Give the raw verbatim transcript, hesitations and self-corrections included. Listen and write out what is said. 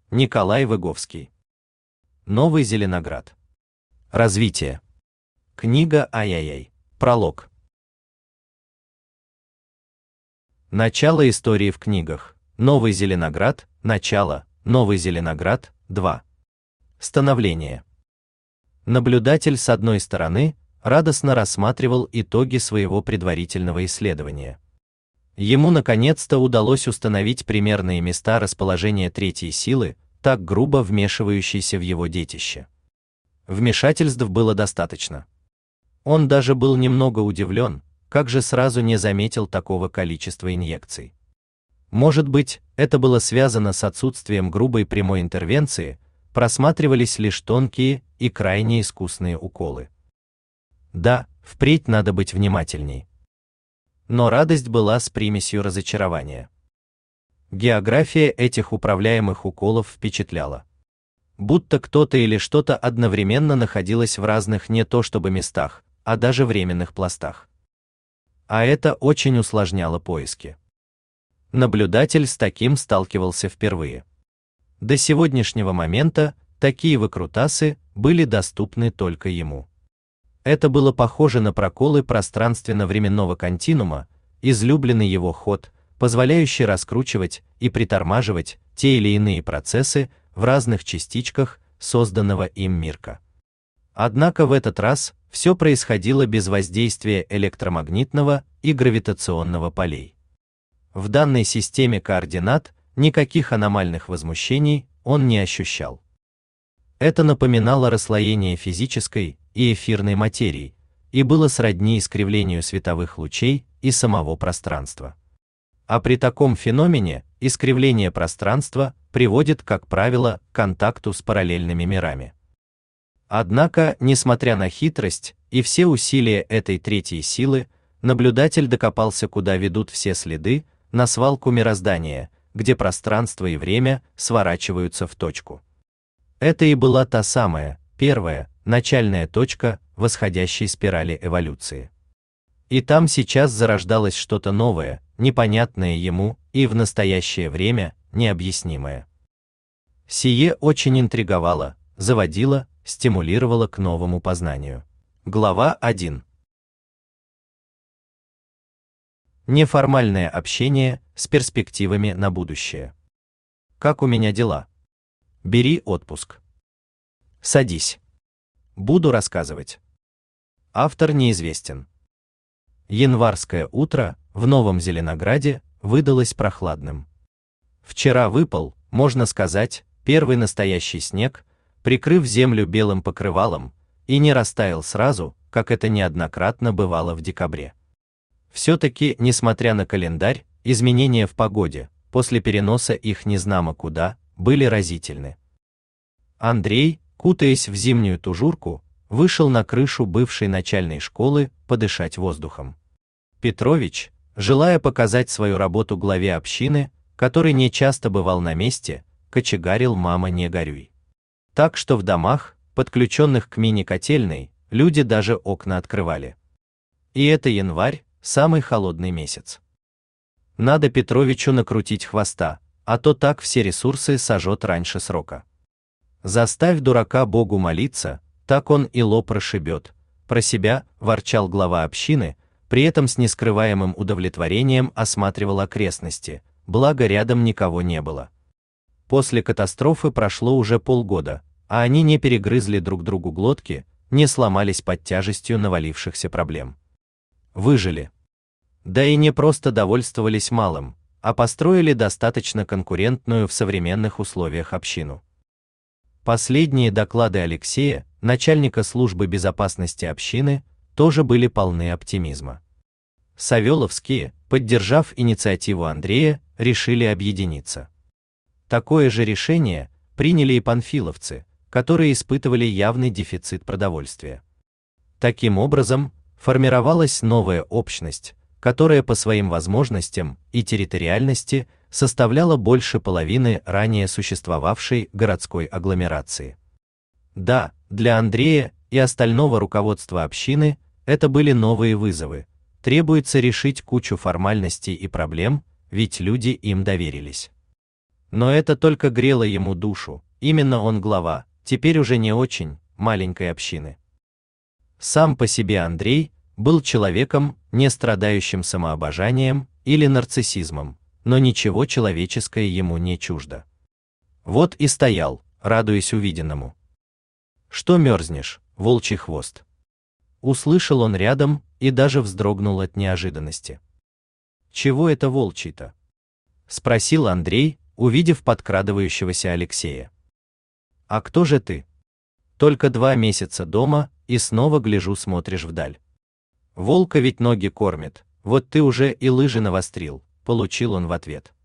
Николай Выговский. Новый Зеленоград. Развитие. Книга «Ай-яй-яй». Пролог. Начало истории в книгах. Новый Зеленоград. Начало. Новый Зеленоград. два. Становление. Наблюдатель, с одной стороны, радостно рассматривал итоги своего предварительного исследования. Ему наконец-то удалось установить примерные места расположения третьей силы, так грубо вмешивающейся в его детище. Вмешательств было достаточно. Он даже был немного удивлен, как же сразу не заметил такого количества инъекций. Может быть, это было связано с отсутствием грубой прямой интервенции, просматривались лишь тонкие и крайне искусные уколы. Да, впредь надо быть внимательней. Но радость была с примесью разочарования. География этих управляемых уколов впечатляла. Будто кто-то или что-то одновременно находилось в разных не то чтобы местах, а даже временных пластах. А это очень усложняло поиски. Наблюдатель с таким сталкивался впервые. До сегодняшнего момента такие выкрутасы были доступны только ему. Это было похоже на проколы пространственно-временного континуума, излюбленный его ход, позволяющий раскручивать и притормаживать те или иные процессы в разных частичках созданного им мирка. Однако в этот раз все происходило без воздействия электромагнитного и гравитационного полей. В данной системе координат никаких аномальных возмущений он не ощущал. Это напоминало расслоение физической и эфирной материи и было сродни искривлению световых лучей и самого пространства. А при таком феномене искривление пространства приводит, как правило, к контакту с параллельными мирами. Однако, несмотря на хитрость и все усилия этой третьей силы, наблюдатель докопался, куда ведут все следы, на свалку мироздания, где пространство и время сворачиваются в точку. Это и была та самая, первая, начальная точка восходящей спирали эволюции. И там сейчас зарождалось что-то новое, непонятное ему и в настоящее время необъяснимое. Сие очень интриговало, заводило, стимулировало к новому познанию. Глава первая. Неформальное общение с перспективами на будущее. Как у меня дела? Бери отпуск. Садись. Буду рассказывать. Автор неизвестен. Январское утро в Новом Зеленограде выдалось прохладным. Вчера выпал, можно сказать, первый настоящий снег, прикрыв землю белым покрывалом, и не растаял сразу, как это неоднократно бывало в декабре. Все-таки, несмотря на календарь, изменения в погоде, после переноса их незнамо куда, были разительны. Андрей, кутаясь в зимнюю тужурку, вышел на крышу бывшей начальной школы подышать воздухом. Петрович, желая показать свою работу главе общины, который не часто бывал на месте, кочегарил «Мама, не горюй». Так что в домах, подключенных к мини-котельной, люди даже окна открывали. И это январь, самый холодный месяц. Надо Петровичу накрутить хвоста, а то так все ресурсы сожжет раньше срока. Заставь дурака Богу молиться, так он и лоб расшибет, про себя ворчал глава общины, при этом с нескрываемым удовлетворением осматривал окрестности, благо рядом никого не было. После катастрофы прошло уже полгода, а они не перегрызли друг другу глотки, не сломались под тяжестью навалившихся проблем. Выжили. Да и не просто довольствовались малым, а построили достаточно конкурентную в современных условиях общину. Последние доклады Алексея, начальника службы безопасности общины, тоже были полны оптимизма. Савеловские, поддержав инициативу Андрея, решили объединиться. Такое же решение приняли и панфиловцы, которые испытывали явный дефицит продовольствия. Таким образом, формировалась новая общность, которая по своим возможностям и территориальности составляла больше половины ранее существовавшей городской агломерации. Да, для Андрея и остального руководства общины это были новые вызовы, требуется решить кучу формальностей и проблем, ведь люди им доверились. Но это только грело ему душу, именно он глава, теперь уже не очень, маленькой общины. Сам по себе Андрей был человеком, не страдающим самообожанием или нарциссизмом, но ничего человеческое ему не чуждо. Вот и стоял, радуясь увиденному. «Что мерзнешь, волчий хвост?» Услышал он рядом и даже вздрогнул от неожиданности. «Чего это волчий-то?» спросил Андрей, увидев подкрадывающегося Алексея. «А кто же ты?» «Только два месяца дома, и снова гляжу, смотришь вдаль. Волка ведь ноги кормит, вот ты уже и лыжи навострил», получил он в ответ.